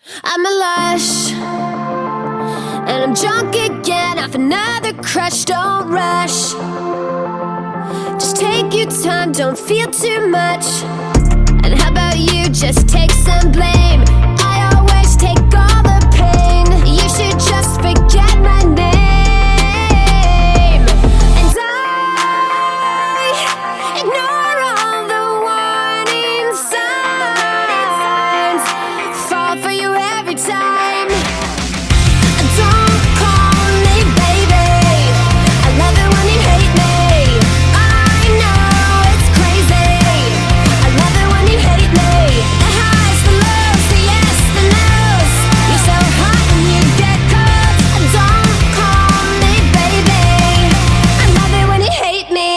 I'm a lush, and I'm drunk again off another crush. Don't rush, just take your time, don't feel too much. And how about you just take some blame? I always take all the pain. You should just forget my name. And I ignore all the warning signs, fall for you every time. Don't call me baby, I love it when you hate me. I know it's crazy, I love it when you hate me. The highs, the lows, the yes, the no's. You're so hot when you get cold. Don't call me baby, I love it when you hate me.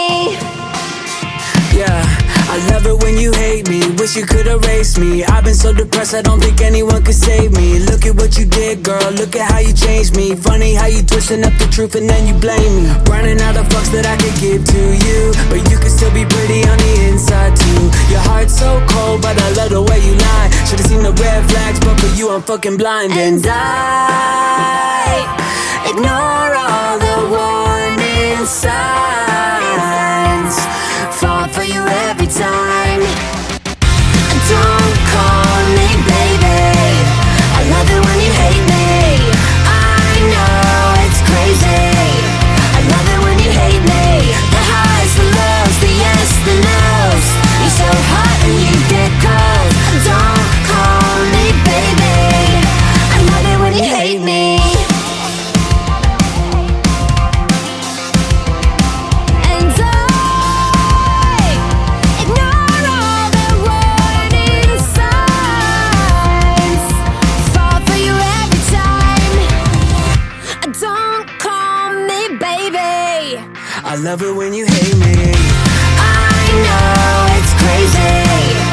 Yeah, I love it when you hate me. Wish you could erase me. I've been so depressed, I don't think anyone could save me. Look at what you did, girl, look at how you changed me. Funny how you twisting up the truth and then you blame me. Running out of fucks that I could give to you, but you could still be pretty on the inside too. Your heart's so cold, but I love the way you lie. Should've seen the red flags, but for you I'm fucking blind. And I ignore all the warning signs, fall for you every time. Don't call me baby, I love it when you hate me. I know it's crazy, I love it when you hate me. The highs, the lows, the yes, the no's. You're so hot and you get cold. Don't call me baby, I love it when you hate me. And I ignore all the warning signs, fall for you every time. Don't call me baby, I love it when you hate me. I know it's crazy,